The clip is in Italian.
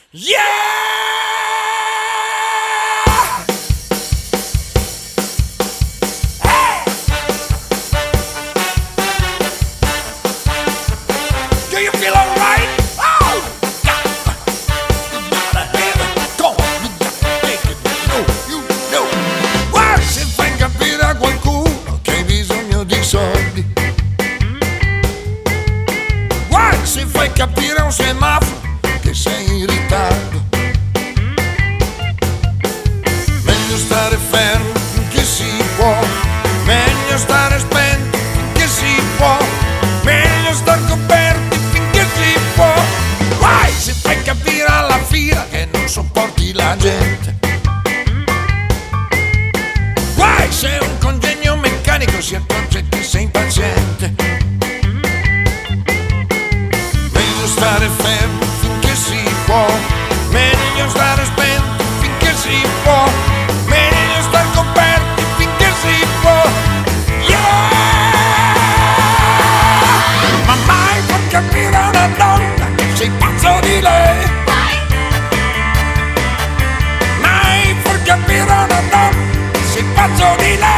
Yeah! Hey! Do you feel alright? Oh! You gotta have it. Come on, you gotta take it. You know. Guarda, se fai capire a qualcuno che hai bisogno di soldi. Guarda, se fai capire a un semaforo che sei in ritardo. Meglio stare fermo finché si può, meglio stare spenti finché si può, meglio star coperti finché si può. Guai se fai capire alla fila che non sopporti la gente. Guai se un congegno meccanico si accorge che sei impaziente. Meglio stare fermo finché si può, meglio stare spenti finché si può, meglio star coperti finché si può. Yeah! Ma mai far capire a una donna che sei pazzo di lei. Mai far capire a una donna che sei pazzo di lei.